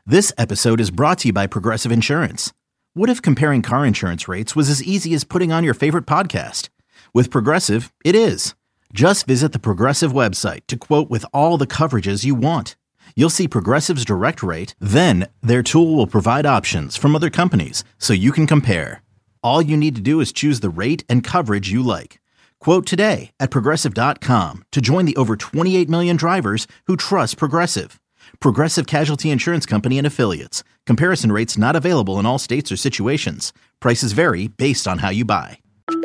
This episode is brought to you by Progressive Insurance. What if comparing car insurance rates was as easy as putting on your favorite podcast? With Progressive, it is. Just visit the Progressive website to quote with all the coverages you want. You'll see Progressive's direct rate, then their tool will provide options from other companies so you can compare. All you need to do is choose the rate and coverage you like. Quote today at Progressive.com to join the over 28 million drivers who trust Progressive. Progressive Casualty Insurance Company and Affiliates. Comparison rates not available in all states or situations. Prices vary based on how you buy.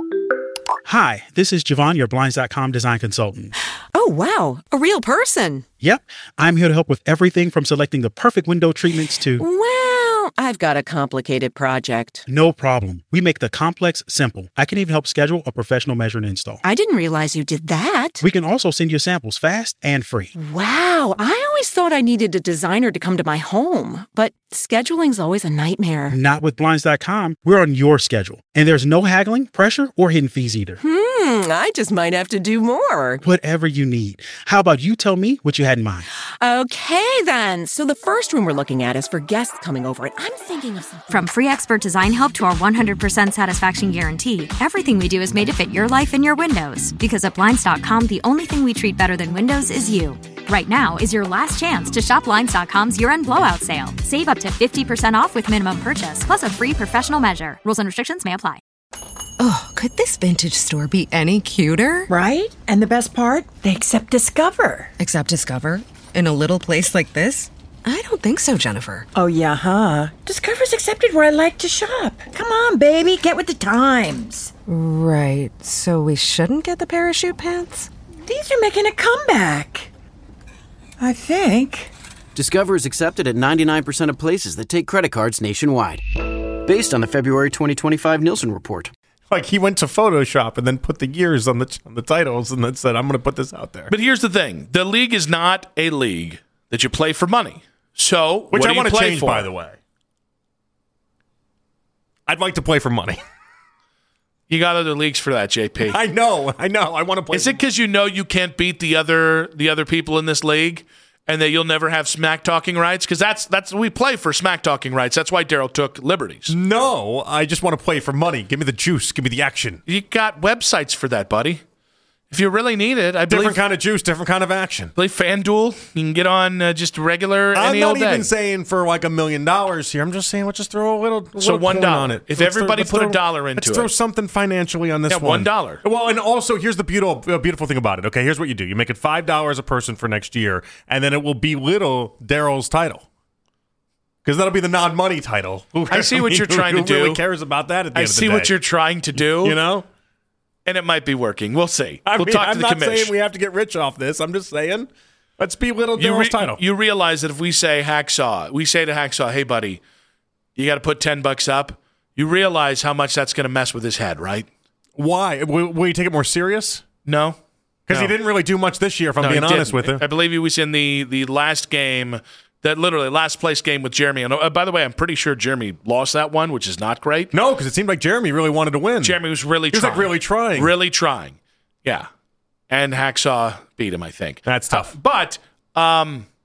Hi, this is Javon, your Blinds.com design consultant. Oh, wow. A real person. Yep. I'm here to help with everything from selecting the perfect window treatments to... Well, I've got a complicated project. No problem. We make the complex simple. I can even help schedule a professional measure and install. I didn't realize you did that. We can also send you samples fast and free. Wow. I always thought I needed a designer to come to my home, but scheduling's always a nightmare. Not with Blinds.com. We're on your schedule. And there's no haggling, pressure, or hidden fees either. I just might have to do more. Whatever you need. How about you tell me what you had in mind? Okay, then. So the first room we're looking at is for guests coming over, and I'm thinking of something. From free expert design help to our 100% satisfaction guarantee, everything we do is made to fit your life and your windows. Because at Blinds.com, the only thing we treat better than windows is you. Right now is your last chance to shop Blinds.com's year-end blowout sale. Save up to 50% off with minimum purchase, plus a free professional measure. Rules and restrictions may apply. Oh, could this vintage store be any cuter? Right? And the best part? They accept Discover. Accept Discover? In a little place like this? I don't think so, Jennifer. Oh, yeah, huh? Discover's accepted where I like to shop. Come on, baby, get with the times. Right, so we shouldn't get the parachute pants? These are making a comeback. I think. Discover is accepted at 99% of places that take credit cards nationwide. Based on the February 2025 Nielsen report. Like, he went to Photoshop and then put the years on the titles and then said, I'm going to put this out there. But here's the thing. The league is not a league that you play for money. So, Which I want to change, for? By the way. I'd like to play for money. You got other leagues for that, JP. I know. I want to play. Is it because you know you can't beat the other people in this league and that you'll never have smack talking rights? Because that's we play for smack talking rights. That's why Daryl took liberties. No, I just want to play for money. Give me the juice. Give me the action. You got websites for that, buddy. If you really need it, I believe... Different kind of juice, different kind of action. I believe FanDuel, you can get on just regular any old day. I'm not even saying for like $1 million here. I'm just saying let's just throw a little $1 on it. If everybody put $1 into it. Let's throw something financially on this one. $1. Well, and also, here's the beautiful thing about it. Okay, here's what you do. You make it $5 a person for next year, and then it will belittle Daryl's title. Because that'll be the non-money title. I see what you're trying to do. Who really cares about that at the end of the day? I see what you're trying to do. You know? And it might be working. We'll see. We'll talk to the commission. I'm not saying we have to get rich off this. I'm just saying, let's belittle Daryl's title. You realize that if we say to Hacksaw, hey, buddy, you got to put $10 up, you realize how much that's going to mess with his head, right? Why? Will you take it more serious? No. Because he didn't really do much this year, if I'm being honest with you. I believe he was in the last game, that literally last place game with Jeremy. And by the way, I'm pretty sure Jeremy lost that one, which is not great. No, because it seemed like Jeremy really wanted to win. Jeremy was really trying. He was like really trying. Really trying. Yeah. And Hacksaw beat him, I think. That's tough. But I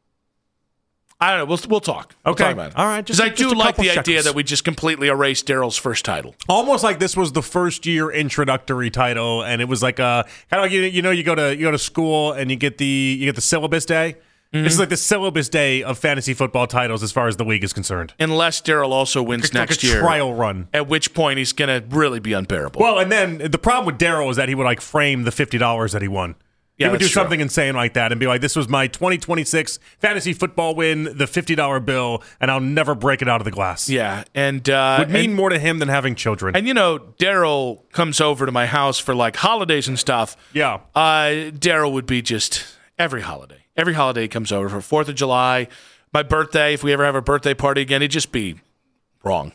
don't know. We'll talk. Okay. We'll talk about it. All right. Because I do like the idea that we just completely erased Daryl's first title. Almost like this was the first year introductory title, and it was like kind of like you go to school and you get the syllabus day. Mm-hmm. This is like the syllabus day of fantasy football titles as far as the league is concerned. Unless Daryl also wins next year. Trial run. At which point he's going to really be unbearable. Well, and then the problem with Daryl is that he would like frame the $50 that he won. Yeah, he would do true. something insane like that and be like, this was my 2026 fantasy football win, the $50 bill, and I'll never break it out of the glass. Yeah. And would mean more to him than having children. And Daryl comes over to my house for like holidays and stuff. Yeah. Daryl would be just every holiday. Every holiday he comes over for 4th of July, my birthday, if we ever have a birthday party again, he'd just be wrong.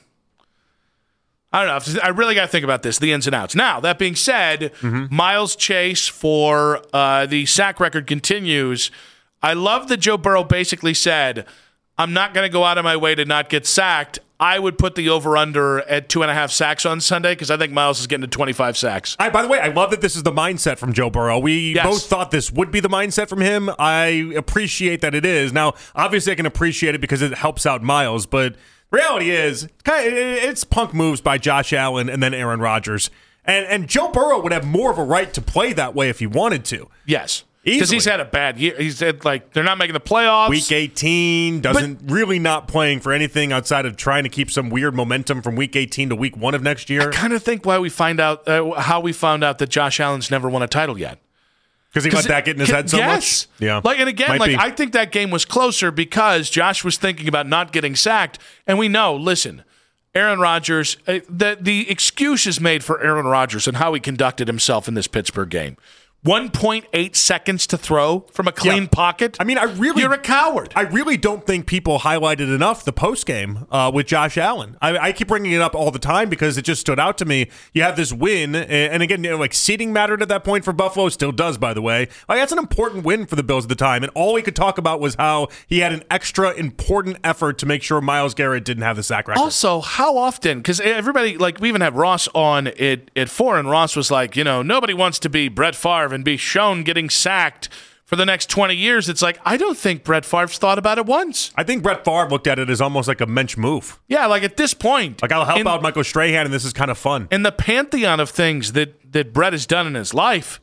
I don't know. I really got to think about this, the ins and outs. Now, that being said, Miles Chase for the sack record continues. I love that Joe Burrow basically said, I'm not going to go out of my way to not get sacked. I would put the over-under at 2.5 sacks on Sunday because I think Miles is getting to 25 sacks. By the way, I love that this is the mindset from Joe Burrow. We both thought this would be the mindset from him. I appreciate that it is. Now, obviously, I can appreciate it because it helps out Miles, but reality is, it's punk moves by Josh Allen and then Aaron Rodgers. And Joe Burrow would have more of a right to play that way if he wanted to. Yes. Because he's had a bad year. He's had, they're not making the playoffs. Week 18, really not playing for anything outside of trying to keep some weird momentum from Week 18 to Week 1 of next year. I kind of think how we found out that Josh Allen's never won a title yet. Because he let that get in his head so much? Yeah. I think that game was closer because Josh was thinking about not getting sacked. And we know, listen, Aaron Rodgers, the excuse is made for Aaron Rodgers and how he conducted himself in this Pittsburgh game. 1.8 seconds to throw from a clean pocket. I mean, you're a coward. I really don't think people highlighted enough the postgame with Josh Allen. I keep bringing it up all the time because it just stood out to me. You have this win, and again, seeding mattered at that point for Buffalo, still does, by the way. That's an important win for the Bills at the time, and all he could talk about was how he had an extra important effort to make sure Myles Garrett didn't have the sack record. Also, how often, because everybody, we even had Ross on at 4, and Ross was like, nobody wants to be Brett Favre and be shown getting sacked for the next 20 years. It's like, I don't think Brett Favre's thought about it once. I think Brett Favre looked at it as almost like a mensch move. Yeah, at this point. I'll help out Michael Strahan, and this is kind of fun. In the pantheon of things that Brett has done in his life,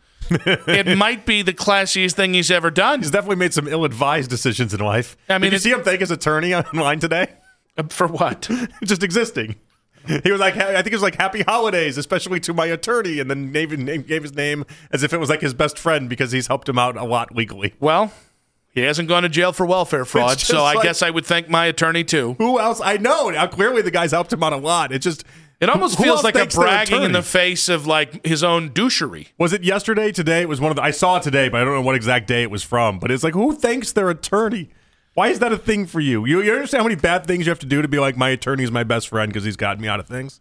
it might be the classiest thing he's ever done. He's definitely made some ill-advised decisions in life. I mean, did you see him thank his attorney online today? For what? Just existing. He was like, I think it was like, happy holidays, especially to my attorney, and then gave his name as if it was like his best friend because he's helped him out a lot legally. Well, he hasn't gone to jail for welfare fraud, so I guess I would thank my attorney too. Who else? I know. Now, clearly the guy's helped him out a lot. It almost feels like a bragging in the face of his own douchery. Was it yesterday? Today? It was one of I saw it today, but I don't know what exact day it was from. But it's like, who thanks their attorney? Why is that a thing for you? You understand how many bad things you have to do to be like, my attorney's my best friend because he's gotten me out of things?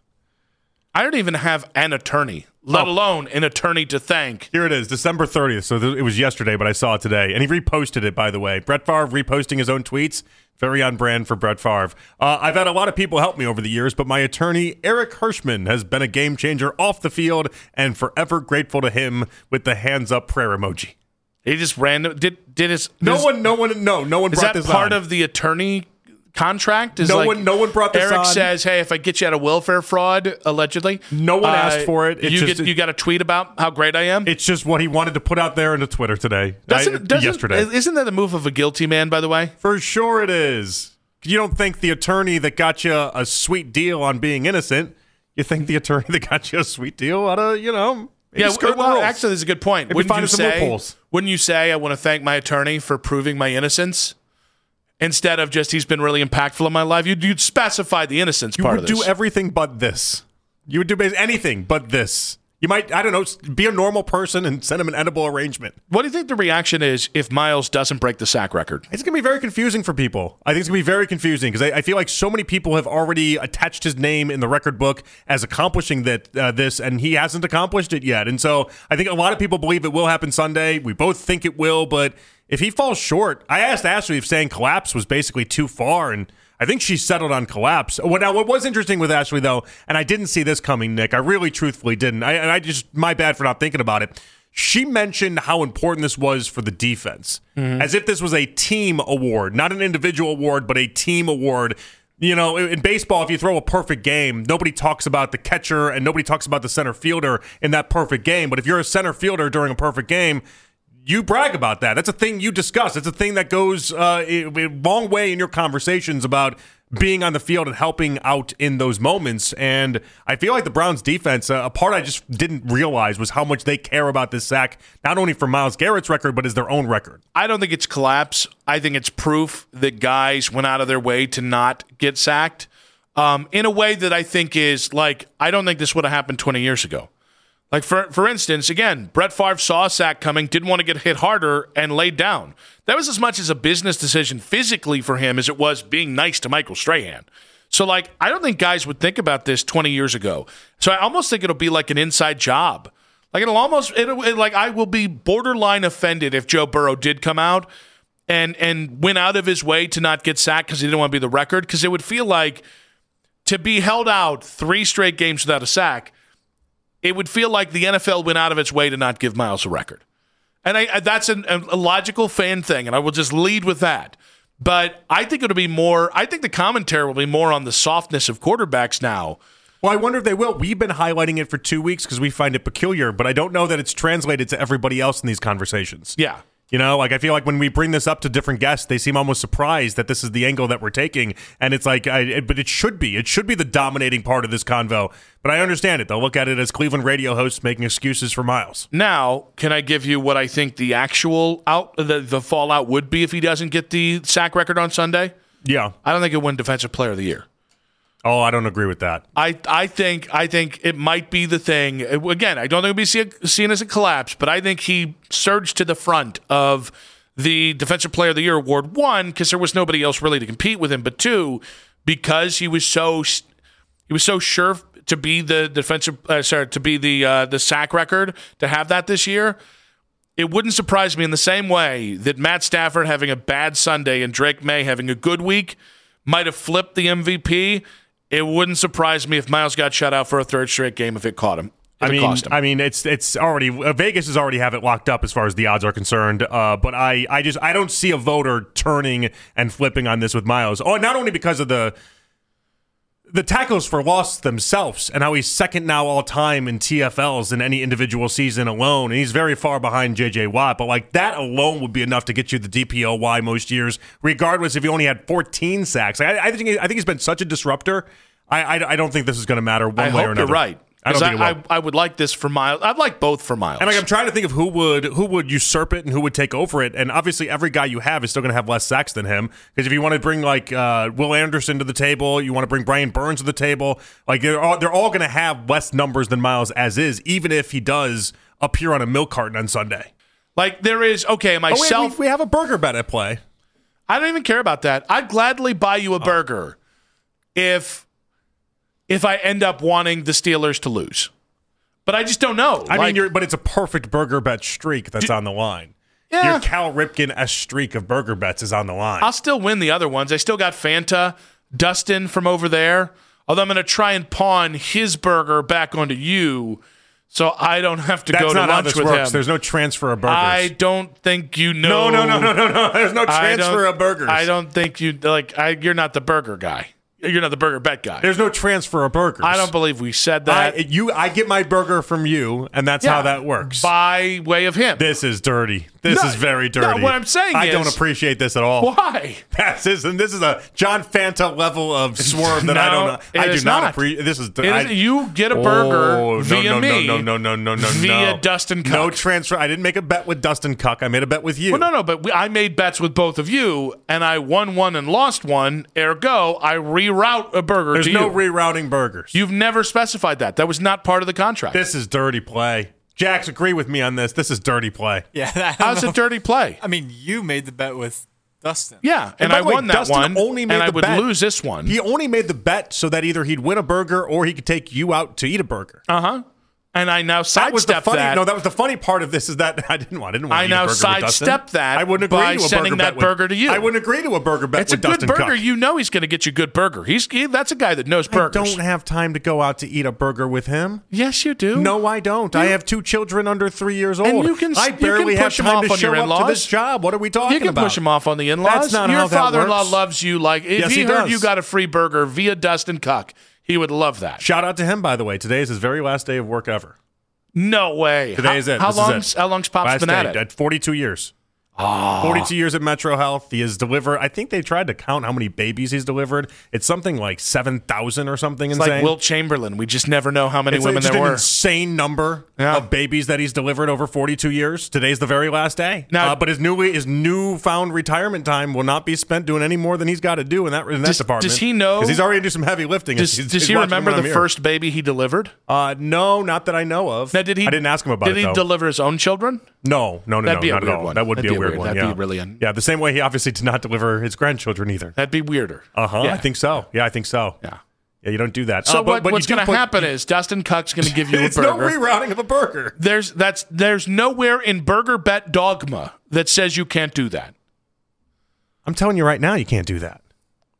I don't even have an attorney, let alone an attorney to thank. Here it is, December 30th. So it was yesterday, but I saw it today. And he reposted it, by the way. Brett Favre reposting his own tweets. Very on brand for Brett Favre. I've had a lot of people help me over the years, but my attorney, Eric Hirschman, has been a game changer off the field and forever grateful to him with the hands up prayer emoji. He just random did his no one brought this on. Is that part of the attorney contract? No one brought this on. Eric says, "Hey, if I get you out of welfare fraud, allegedly, no one asked for it. You got a tweet about how great I am." It's just what he wanted to put out there into Twitter today. Yesterday, isn't that the move of a guilty man? By the way, for sure it is. You don't think the attorney that got you a sweet deal on being innocent? You think the attorney that got you a sweet deal out of Yeah, well, actually, there's a good point. Wouldn't you say, I want to thank my attorney for proving my innocence? Instead of just, he's been really impactful in my life, you'd specify the innocence part of this. You would do everything but this. You would do anything but this. You might, I don't know, be a normal person and send him an edible arrangement. What do you think the reaction is if Myles doesn't break the sack record? It's going to be very confusing for people. I think it's going to be very confusing because I feel like so many people have already attached his name in the record book as accomplishing this, and he hasn't accomplished it yet. And so I think a lot of people believe it will happen Sunday. We both think it will, but if he falls short, I asked Ashley if saying collapse was basically too far, and I think she settled on collapse. Now, what was interesting with Ashley, though, and I didn't see this coming, Nick. I really truthfully didn't. I just, my bad for not thinking about it. She mentioned how important this was for the defense, as if this was a team award, not an individual award, but a team award. In baseball, if you throw a perfect game, nobody talks about the catcher and nobody talks about the center fielder in that perfect game. But if you're a center fielder during a perfect game, you brag about that. That's a thing you discuss. It's a thing that goes a long way in your conversations about being on the field and helping out in those moments. And I feel like the Browns defense, a part I just didn't realize was how much they care about this sack, not only for Myles Garrett's record, but as their own record. I don't think it's collapse. I think it's proof that guys went out of their way to not get sacked in a way that I think is I don't think this would have happened 20 years ago. For instance, again, Brett Favre saw a sack coming, didn't want to get hit harder, and laid down. That was as much as a business decision physically for him as it was being nice to Michael Strahan. So, I don't think guys would think about this 20 years ago. So I almost think it'll be like an inside job. I will be borderline offended if Joe Burrow did come out and went out of his way to not get sacked because he didn't want to be the record, because it would feel like to be held out 3 straight games without a sack, it would feel like the NFL went out of its way to not give Miles a record. And that's a logical fan thing, and I will just lead with that. But I think it'll be more, I think the commentary will be more on the softness of quarterbacks now. Well, I wonder if they will. We've been highlighting it for 2 weeks because we find it peculiar, but I don't know that it's translated to everybody else in these conversations. Yeah. You know, like I feel like when we bring this up to different guests, they seem almost surprised that this is the angle that we're taking. And it's like, but it should be. It should be the dominating part of this convo. But I understand it. They'll look at it as Cleveland radio hosts making excuses for Miles. Now, can I give you what I think the actual the fallout would be if he doesn't get the sack record on Sunday? Yeah. I don't think he'll win Defensive Player of the Year. Oh, I don't agree with that. I think it might be the thing. Again, I don't think it'll be seen as a collapse, but I think he surged to the front of the Defensive Player of the Year award. 1, because there was nobody else really to compete with him, but 2, because he was so sure to be the the sack record, to have that this year. It wouldn't surprise me in the same way that Matt Stafford having a bad Sunday and Drake May having a good week might have flipped the MVP. It wouldn't surprise me if Miles got shut out for a 3rd straight game if it caught him. I mean, it's already Vegas has already have it locked up as far as the odds are concerned. But I don't see a voter turning and flipping on this with Miles. Oh, not only because of the tackles for loss themselves and how he's second now all time in TFLs in any individual season alone, and he's very far behind J.J. Watt. But like that alone would be enough to get you the DPOY most years, regardless if he only had 14 sacks. I think he's been such a disruptor. I don't think this is going to matter one way or another. You're right. I would like this for Miles. I'd like both for Miles. And like I'm trying to think of who would usurp it and who would take over it. And obviously every guy you have is still going to have less sacks than him. Because if you want to bring like Will Anderson to the table, you want to bring Brian Burns to the table, like they're all going to have less numbers than Miles as is, even if he does appear on a milk carton on Sunday. Like there is myself. We have a burger bet at play. I don't even care about that. I'd gladly buy you a burger if I end up wanting the Steelers to lose. But I just don't know. But it's a perfect burger bet streak that's on the line. Yeah. Your Cal Ripken-esque streak of burger bets is on the line. I'll still win the other ones. I still got Fanta, Dustin from over there. Although I'm going to try and pawn his burger back onto you so I don't have to go to lunch with him. That's not how this works. There's no transfer of burgers. I don't think you know. No. There's no transfer of burgers. I don't think you, you're not the burger guy. You're not the burger bet guy. There's no transfer of burgers. I don't believe we said that. I get my burger from you, and that's how that works. By way of him. This is dirty. This is very dirty. No, what I'm saying I don't appreciate this at all. Why? This is a John Fanta level of swerve that I don't know. I do not appreciate. This is you get a burger via me. No. Via Dustin Cuck. No transfer. I didn't make a bet with Dustin Cuck. I made a bet with you. Well, no, but I made bets with both of you, and I won one and lost one. Ergo, I reroute a burger to you. There's no rerouting burgers. You've never specified that. That was not part of the contract. This is dirty play. Jax, agree with me on this. This is dirty play. Yeah. How's it dirty play? I mean, you made the bet with Dustin. Yeah, and I won that Dustin one, only made and I would bet. lose this one. He only made the bet so that either he'd win a burger or he could take you out to eat a burger. Uh-huh. And I now sidestep that. No, that was the funny part of this is that I didn't want to eat a burger with Dustin. sidestep that I wouldn't agree by to a sending burger that bet burger to you. I wouldn't agree to a burger bet it's with It's Dustin a good burger. Cuck. You know he's going to get you a good burger. That's a guy that knows burgers. I don't have time to go out to eat a burger with him. Yes, you do. No, I don't. I have 2 children under 3 years old. And I barely have time to show up to this job. What are we talking about? You can push him off on the in-laws. That's not Your how that father-in-law works. loves you. If he heard you got a free burger via Dustin Cuck, he would love that. Shout out to him, by the way. Today is his very last day of work ever. No way. Today is it. How long's Pop's last been at day, it? 42 years. 42 years at Metro Health. He has delivered, I think they tried to count how many babies he's delivered. It's something like 7,000 or something it's insane. like Wilt Chamberlain. We just never know how many women there were. It's an insane number of babies that he's delivered over 42 years. Today's the very last day. Now, but his newfound retirement time will not be spent doing any more than he's got to do in that department. Does he know? Because he's already do some heavy lifting. Does he remember the first baby he delivered? No, not that I know of. Now, I didn't ask him about it, Did he deliver his own children? No, That'd be not a weird at all. one. That would be a weird one. That'd be really yeah, the same way he obviously did not deliver his grandchildren either. That'd be weirder. Uh-huh. Yeah. I think so. Yeah, I think so. Yeah. Yeah, you don't do that. So what's going to happen is Dustin Cuck's going to give you a it's burger. It's no rerouting of a burger. There's nowhere in burger bet dogma that says you can't do that. I'm telling you right now, you can't do that.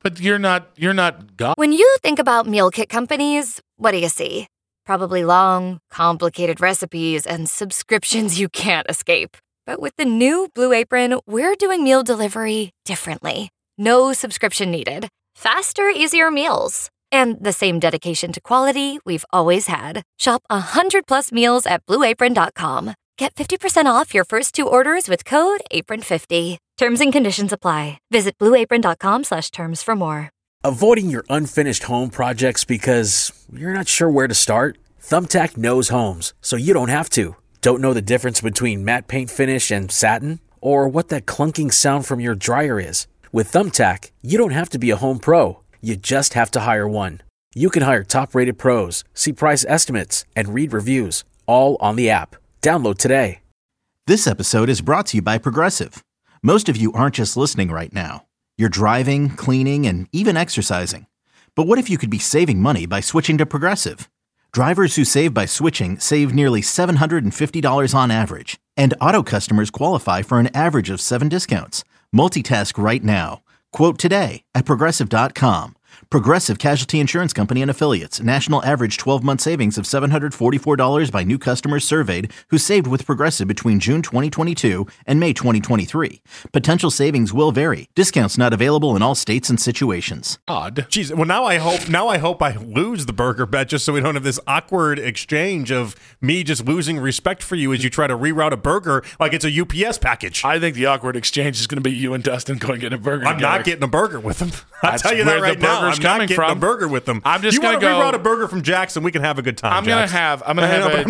But you're not God. When you think about meal kit companies, what do you see? Probably long, complicated recipes and subscriptions you can't escape. But with the new Blue Apron, we're doing meal delivery differently. No subscription needed. Faster, easier meals. And the same dedication to quality we've always had. Shop 100+ meals at BlueApron.com. Get 50% off your first 2 orders with code APRON50. Terms and conditions apply. Visit BlueApron.com/terms for more. Avoiding your unfinished home projects because you're not sure where to start? Thumbtack knows homes, so you don't have to. Don't know the difference between matte paint finish and satin? Or what that clunking sound from your dryer is? With Thumbtack, you don't have to be a home pro. You just have to hire one. You can hire top-rated pros, see price estimates, and read reviews, all on the app. Download today. This episode is brought to you by Progressive. Most of you aren't just listening right now. You're driving, cleaning, and even exercising. But what if you could be saving money by switching to Progressive? Drivers who save by switching save nearly $750 on average. And auto customers qualify for an average of 7 discounts. Multitask right now. Quote today at Progressive.com. Progressive Casualty Insurance Company and Affiliates. National average 12-month savings of $744 by new customers surveyed who saved with Progressive between June 2022 and May 2023. Potential savings will vary. Discounts not available in all states and situations. Odd. Jeez. Well, now I hope I lose the burger bet just so we don't have this awkward exchange of me just losing respect for you as you try to reroute a burger like it's a UPS package. I think the awkward exchange is going to be you and Dustin going to get a burger. I'm not getting a burger with them. I'll tell you that right now. I'm not getting a burger with them. I'm just going to reroute a burger from Jackson. We can have a good time. I'm not rerouting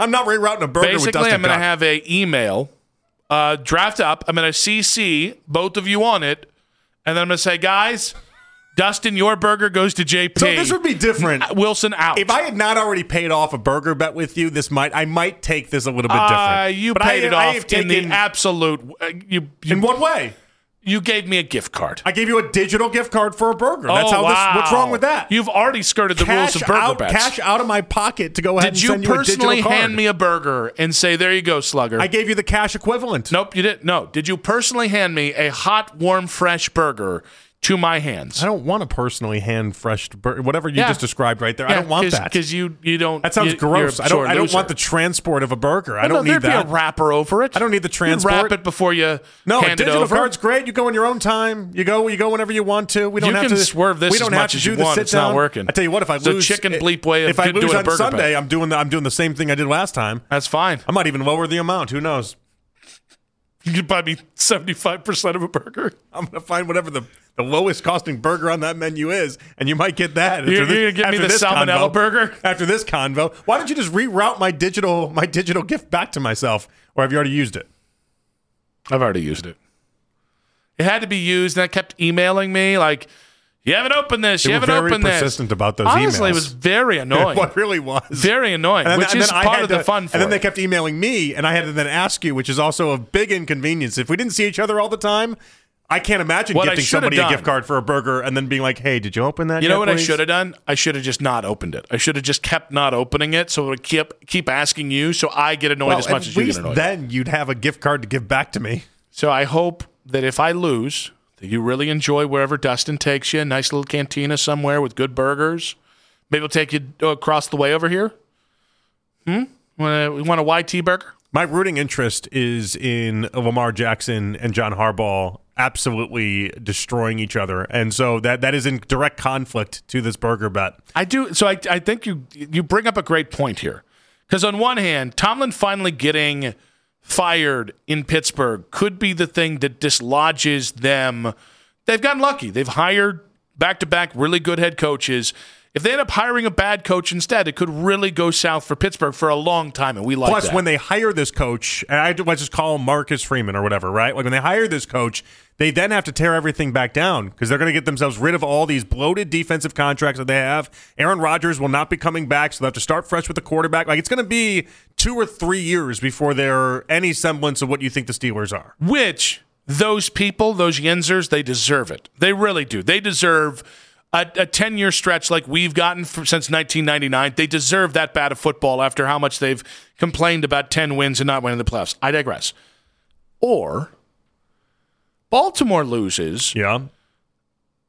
a burger. Basically, with Dustin. I'm going to have a email draft up. I'm going to CC both of you on it, and then I'm going to say, guys, Dustin, your burger goes to JP. So this would be different. Wilson out. If I had not already paid off a burger bet with you, I might take this a little bit different. You paid it off in the absolute. In what way? You gave me a gift card. I gave you a digital gift card for a burger. That's what's wrong with that? You've already skirted the rules of burger bets. Cash out of my pocket to go ahead and send you a digital card. Did you personally hand me a burger and say, there you go, slugger? I gave you the cash equivalent. Nope, you didn't. No. Did you personally hand me a hot, warm, fresh burger to my hands? I don't want to personally hand fresh burger. Whatever you just described right there. I don't want that. Because you don't. That sounds gross. I don't want the transport of a burger. I don't need that. There'd be a wrapper over it. I don't need the transport. You wrap it before you hand it over. No, digital card's great. You go in your own time. You go whenever you want to. We don't have to swerve this as much as you want. It's not working. I tell you what, if I lose, the chicken bleep way of if I lose doing a on burger Sunday, bet. I'm doing the same thing I did last time. That's fine. I might even lower the amount. Who knows? You could buy me 75% of a burger. I'm going to find whatever the lowest costing burger on that menu is, and you might get that. You're going to give me the salmonella burger? After this convo. Why don't you just reroute my digital gift back to myself? Or have you already used it? I've already used it. It had to be used, and I kept emailing me like, you haven't opened this. You haven't opened this. Very persistent about those emails. Honestly, it was very annoying. What really was. Very annoying, which is part of the fun for it. And then they kept emailing me, and I had to then ask you, which is also a big inconvenience. If we didn't see each other all the time, I can't imagine gifting somebody a gift card for a burger and then being like, hey, did you open that? You know what I should have done? I should have just not opened it. I should have just kept not opening it so it would keep asking you so I get annoyed as much as you get annoyed. Then you'd have a gift card to give back to me. So I hope that if I lose, that you really enjoy wherever Dustin takes you. Nice little cantina somewhere with good burgers. Maybe we'll take you across the way over here. Want a YT burger? My rooting interest is in Lamar Jackson and John Harbaugh absolutely destroying each other. And so that is in direct conflict to this burger bet. I do. So I think you bring up a great point here. Because on one hand, Tomlin finally getting fired in Pittsburgh could be the thing that dislodges them. They've gotten lucky. They've hired back-to-back really good head coaches. If they end up hiring a bad coach instead, it could really go south for Pittsburgh for a long time, and we like that. Plus, when they hire this coach, and let's just call him Marcus Freeman or whatever, right? Like when they hire this coach, they then have to tear everything back down because they're going to get themselves rid of all these bloated defensive contracts that they have. Aaron Rodgers will not be coming back, so they'll have to start fresh with the quarterback. Like it's going to be 2 or 3 years before they're any semblance of what you think the Steelers are. Which those people, those Yenzers, they deserve it. They really do. They deserve a 10-year stretch like we've gotten since 1999. They deserve that bad of football after how much they've complained about 10 wins and not winning the playoffs. I digress. Or Baltimore loses. Yeah.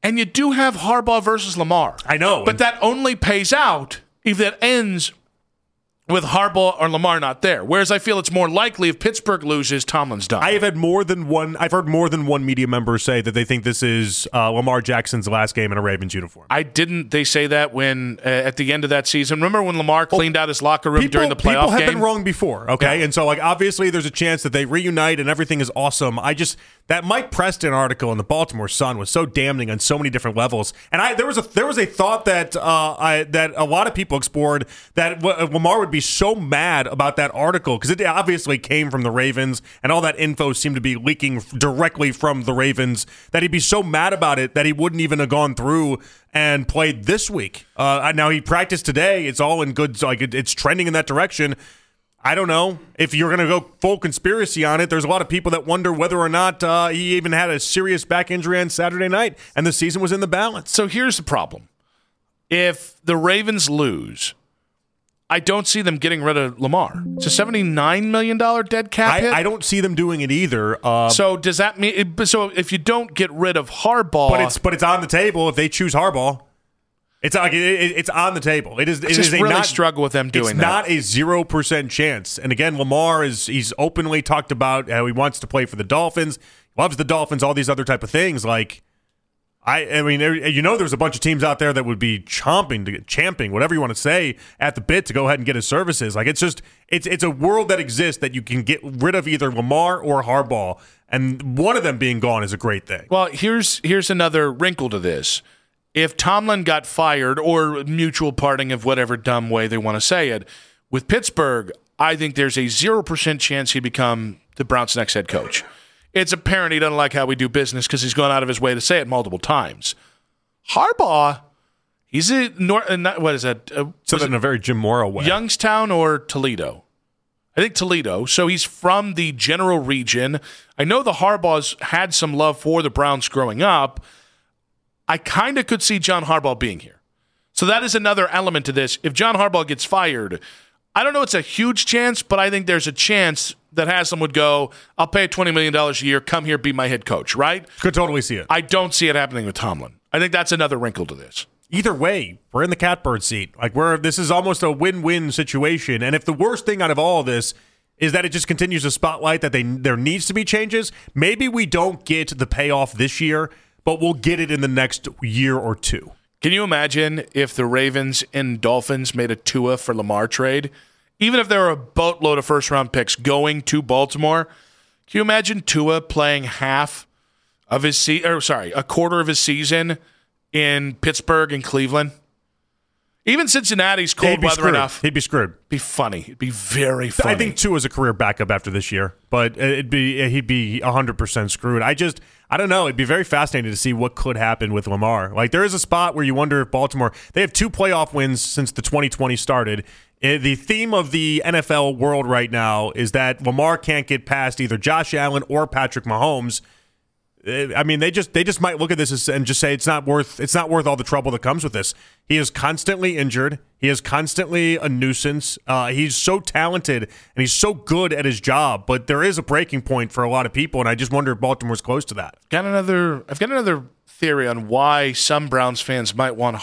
And you do have Harbaugh versus Lamar. I know. But that only pays out if it ends with Harbaugh or Lamar not there. Whereas I feel it's more likely if Pittsburgh loses, Tomlin's done. I've heard more than one media member say that they think this is Lamar Jackson's last game in a Ravens uniform. Didn't they say that when at the end of that season? Remember when Lamar cleaned out his locker room during the playoff game? People have been wrong before, okay? Yeah. And so, obviously there's a chance that they reunite and everything is awesome. That Mike Preston article in the Baltimore Sun was so damning on so many different levels. And there was a thought that that a lot of people explored that Lamar would be so mad about that article because it obviously came from the Ravens and all that info seemed to be leaking directly from the Ravens, that he'd be so mad about it that he wouldn't even have gone through and played this week. Now he practiced today. It's all in good. It's trending in that direction. I don't know if you're going to go full conspiracy on it. There's a lot of people that wonder whether or not he even had a serious back injury on Saturday night and the season was in the balance. So here's the problem. If the Ravens lose, I don't see them getting rid of Lamar. It's a $79 million dead cap hit. I don't see them doing it either. So does that mean? So if you don't get rid of Harbaugh, but it's on the table if they choose Harbaugh. It's on the table. It is. I just really struggle with them doing that. It's not a 0% chance. And again, Lamar he's openly talked about how he wants to play for the Dolphins, loves the Dolphins, all these other type of things. I mean, there's a bunch of teams out there that would be champing, whatever you want to say, at the bit to go ahead and get his services. It's a world that exists that you can get rid of either Lamar or Harbaugh, and one of them being gone is a great thing. Well, here's another wrinkle to this. If Tomlin got fired or mutual parting of whatever dumb way they want to say it, with Pittsburgh, I think there's a 0% chance he'd become the Browns' next head coach. It's apparent he doesn't like how we do business because he's gone out of his way to say it multiple times. Harbaugh, he's what is that? So in a very Jim Mora way. Youngstown or Toledo? I think Toledo. So he's from the general region. I know the Harbaughs had some love for the Browns growing up. I kind of could see John Harbaugh being here. So that is another element to this. If John Harbaugh gets fired, I don't know it's a huge chance, but I think there's a chance that Haslam would go, I'll pay $20 million a year, come here, be my head coach, right? Could totally see it. I don't see it happening with Tomlin. I think that's another wrinkle to this. Either way, we're in the catbird seat. This is almost a win-win situation. And if the worst thing out of all of this is that it just continues to spotlight that there needs to be changes, maybe we don't get the payoff this year, but we'll get it in the next year or two. Can you imagine if the Ravens and Dolphins made a Tua for Lamar trade? Even if there were a boatload of first-round picks going to Baltimore, can you imagine Tua playing a quarter of his season in Pittsburgh and Cleveland? Even Cincinnati's cold weather enough. He'd be screwed. Be funny. It'd be very funny. I think Tua's a career backup after this year, but he'd be 100% screwed. I don't know. It'd be very fascinating to see what could happen with Lamar. There is a spot where you wonder if Baltimore, they have 2 playoff wins since the 2020 started. The theme of the NFL world right now is that Lamar can't get past either Josh Allen or Patrick Mahomes. I mean, they just might look at this and just say it's not worth all the trouble that comes with this. He is constantly injured. He is constantly a nuisance. He's so talented and he's so good at his job, but there is a breaking point for a lot of people, and I just wonder if Baltimore's close to that. I've got another theory on why some Browns fans might want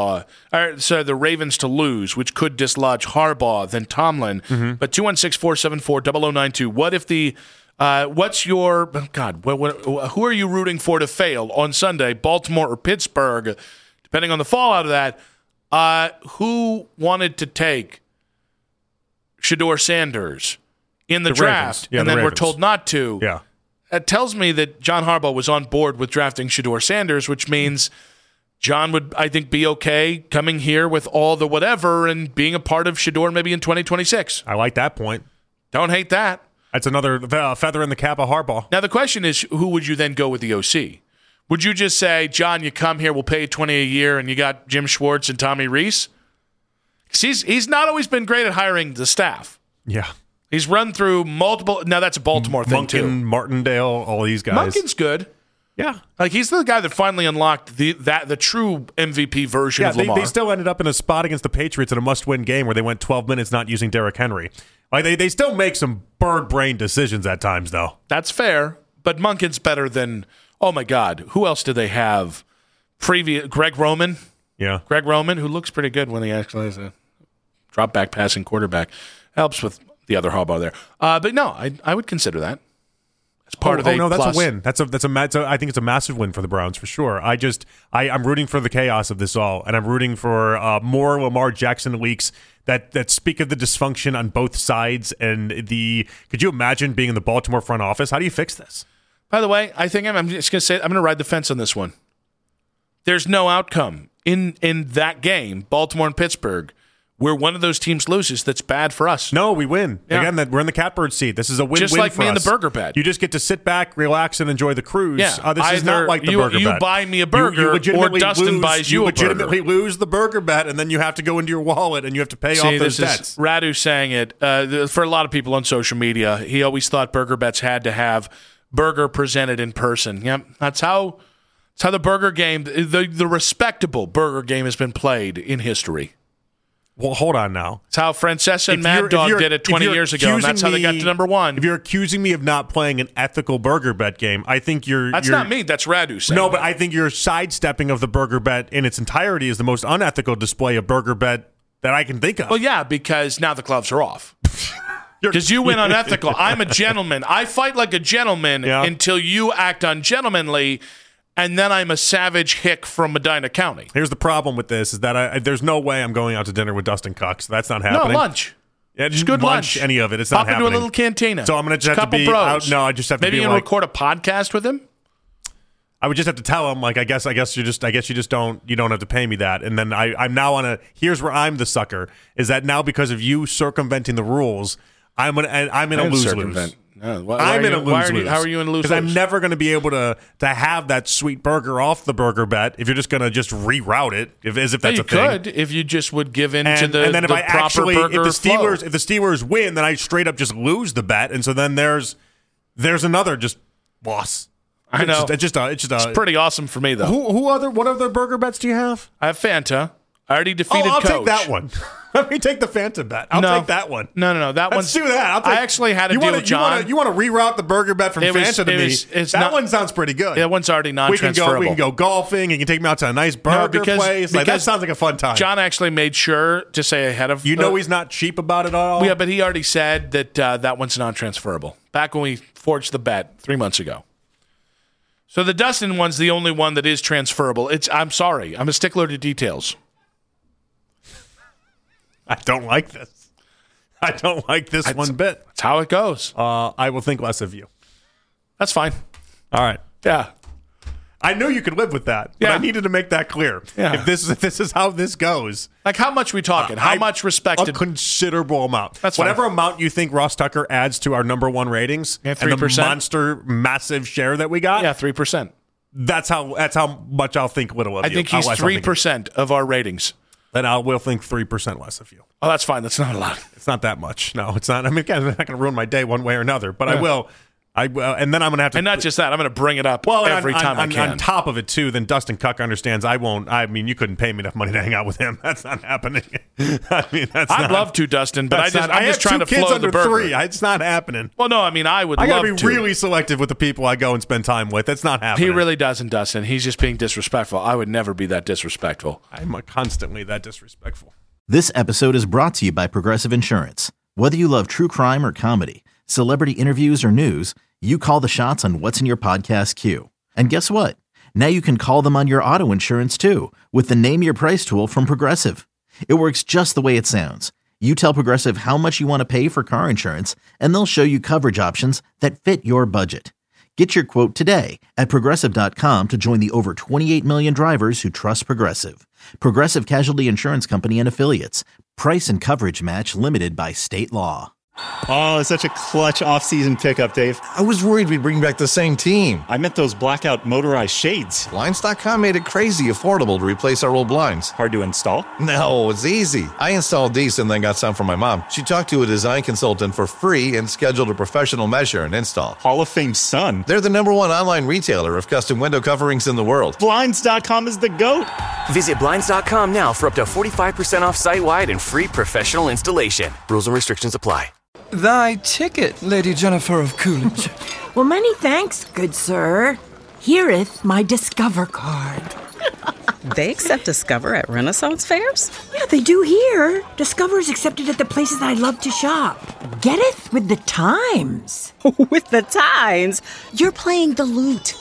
the Ravens to lose, which could dislodge Harbaugh than Tomlin. Mm-hmm. But 216-474-0092. What if the what's your who are you rooting for to fail on Sunday, Baltimore or Pittsburgh? Depending on the fallout of that, who wanted to take Shedeur Sanders in the draft, and then were told not to? Yeah. It tells me that John Harbaugh was on board with drafting Shedeur Sanders, which means John would, I think, be okay coming here with all the whatever and being a part of Shedeur maybe in 2026. I like that point. Don't hate that. That's another feather in the cap of Harbaugh. Now, the question is, who would you then go with the OC? Would you just say, John, you come here, we'll pay you $20 a year, and you got Jim Schwartz and Tommy Rees? Because he's not always been great at hiring the staff. Yeah. He's run through multiple. Now, that's a Baltimore thing, too. Monken, Martindale, all these guys. Monken's good. Yeah. He's the guy that finally unlocked the true MVP version of Lamar. They still ended up in a spot against the Patriots in a must-win game where they went 12 minutes not using Derrick Henry. They still make some bird-brain decisions at times, though. That's fair, but Monken's better than, oh, my God, who else do they have Greg Roman. Yeah. Greg Roman, who looks pretty good when he actually has a drop back passing quarterback. Helps with the other Harbaugh there. But no, I would consider that. Part of no, that's plus. a win. I think it's a massive win for the Browns for sure. I'm rooting for the chaos of this all, and I'm rooting for more Lamar Jackson leaks that speak of the dysfunction on both sides. And could you imagine being in the Baltimore front office? How do you fix this? By the way, I think I'm just going to say I'm going to ride the fence on this one. There's no outcome in that game, Baltimore and Pittsburgh, where one of those teams loses that's bad for us. No, we win. Yeah. Again, we're in the catbird seat. This is a win-win just like for me us. and the burger bet. You just get to sit back, relax, and enjoy the cruise. Yeah. This is not like the burger bet. You buy me a burger, or Dustin buys you a burger. You legitimately lose the burger bet, and then you have to go into your wallet, and you have to pay off those debts. Radu saying it. For a lot of people on social media, he always thought burger bets had to have burger presented in person. Yep, that's how the burger game, the respectable burger game, has been played in history. Well, hold on now. It's how Francesa and Mad Dog did it 20 years ago, and that's how they got to number one. If you're accusing me of not playing an ethical burger bet game, I think That's not me. That's Radu saying No, but I think your sidestepping of the burger bet in its entirety is the most unethical display of burger bet that I can think of. Well, yeah, because now the gloves are off. Because you went unethical. I'm a gentleman. I fight like a gentleman until you act ungentlemanly, and then I'm a savage hick from Medina County. Here's the problem with this is that there's no way I'm going out to dinner with Dustin Cox. That's not happening. No, lunch. Yeah, just good lunch. Any of it. It's not happening. happening. Pop into a little cantina. So I'm going to just have to be out. No, I just have to Maybe be you like, record a podcast with him? I would just have to tell him, like, I guess you just don't have to pay me that. And then I'm now here's where I'm the sucker, is that now because of you circumventing the rules, I'm in a lose-lose. No, I'm in a lose-lose. How are you in a lose-lose? Because I'm never going to be able to have that sweet burger off the burger bet if you're just going to just reroute it, as if that's a thing. You could, if you just would give in to the and then if I proper actually, burger if the Steelers win, then I straight up just lose the bet, and so then there's another just loss. I know. It's pretty awesome for me though. What other burger bets do you have? I have Fanta. I already defeated I'll Coach. take that one. Let me take the Fanta bet. I'll take that one. No. Let's do that. I actually had a deal with John. You want to reroute the burger bet from Fanta to me? That one sounds pretty good. That one's already non-transferable. We can go golfing. You can take me out to a nice burger place. That sounds like a fun time. John actually made sure to say ahead of. He's not cheap about it at all. Yeah, but he already said that that one's non-transferable. Back when we forged the bet 3 months ago. So the Dustin one's the only one that is transferable. I'm sorry. I'm a stickler to details. I don't like this. I don't like this one bit. That's how it goes. I will think less of you. That's fine. All right. Yeah. I knew you could live with that, but I needed to make that clear. Yeah. If this is how this goes. Like, how much we talking? How much respected? A considerable amount. That's whatever fine. amount you think Ross Tucker adds to our number one ratings, 3%. and the monster, massive share that we got. Yeah, 3%. That's how much I'll think little of you. I think he's 3% of our ratings. Then I will think 3% less of you. Oh, that's fine. That's not a lot. It's not that much. No, it's not. I mean, again, I'm not going to ruin my day one way or another, but I will. And then I'm going to have to. And not just that, I'm going to bring it up every time I can. On top of it, too, then Dustin Cook understands you couldn't pay me enough money to hang out with him. That's not happening. I'd love to, Dustin, but I'm just trying to flow the burger. 3. It's not happening. Well, no, I mean, I got to be really selective with the people I go and spend time with. That's not happening. He really doesn't, Dustin. He's just being disrespectful. I would never be that disrespectful. I'm constantly that disrespectful. This episode is brought to you by Progressive Insurance. Whether you love true crime or comedy, celebrity interviews or news, you call the shots on what's in your podcast queue. And guess what? Now you can call them on your auto insurance too with the Name Your Price tool from Progressive. It works just the way it sounds. You tell Progressive how much you want to pay for car insurance, and they'll show you coverage options that fit your budget. Get your quote today at Progressive.com to join the over 28 million drivers who trust Progressive. Progressive Casualty Insurance Company and Affiliates. Price and coverage match limited by state law. Oh, it's such a clutch off-season pickup, Dave. I was worried we'd bring back the same team. I meant those blackout motorized shades. Blinds.com made it crazy affordable to replace our old blinds. Hard to install? No, it's easy. I installed these and then got some for my mom. She talked to a design consultant for free and scheduled a professional measure and install. Hall of Fame son. They're the #1 online retailer of custom window coverings in the world. Blinds.com is the GOAT. Visit Blinds.com now for up to 45% off site-wide and free professional installation. Rules and restrictions apply. Thy ticket, Lady Jennifer of Coolidge. Well, many thanks, good sir. Here'th my Discover card. They accept Discover at Renaissance fairs? Yeah, they do here. Discover is accepted at the places I love to shop. Get it? With the times. With the times? You're playing the lute.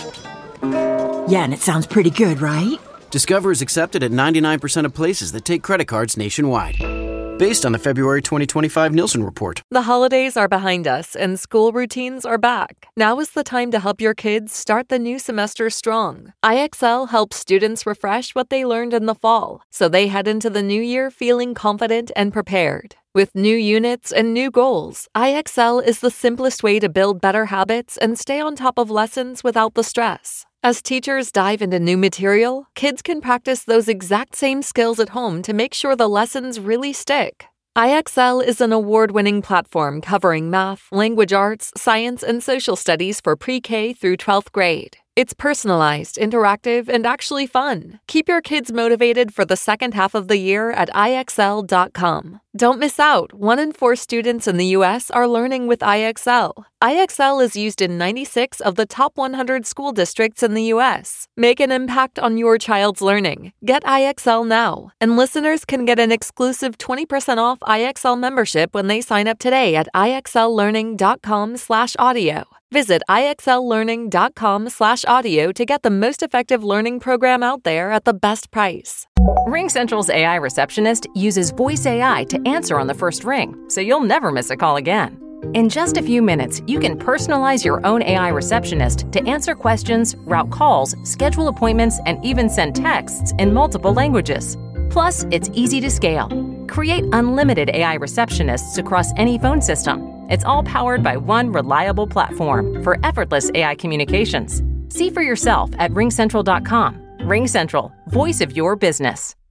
Yeah, and it sounds pretty good, right? Discover is accepted at 99% of places that take credit cards nationwide. Based on the February 2025 Nielsen report. The holidays are behind us and school routines are back. Now is the time to help your kids start the new semester strong. IXL helps students refresh what they learned in the fall, so they head into the new year feeling confident and prepared. With new units and new goals, IXL is the simplest way to build better habits and stay on top of lessons without the stress. As teachers dive into new material, kids can practice those exact same skills at home to make sure the lessons really stick. IXL is an award-winning platform covering math, language arts, science, and social studies for pre-K through 12th grade. It's personalized, interactive, and actually fun. Keep your kids motivated for the second half of the year at IXL.com. Don't miss out. 1 in 4 students in the U.S. are learning with IXL. IXL is used in 96 of the top 100 school districts in the U.S. Make an impact on your child's learning. Get IXL now. And listeners can get an exclusive 20% off IXL membership when they sign up today at IXLlearning.com/audio. Visit IXLlearning.com/audio to get the most effective learning program out there at the best price. RingCentral's AI receptionist uses voice AI to answer on the first ring, so you'll never miss a call again. In just a few minutes, you can personalize your own AI receptionist to answer questions, route calls, schedule appointments, and even send texts in multiple languages. Plus, it's easy to scale. Create unlimited AI receptionists across any phone system. It's all powered by one reliable platform for effortless AI communications. See for yourself at RingCentral.com. RingCentral, voice of your business.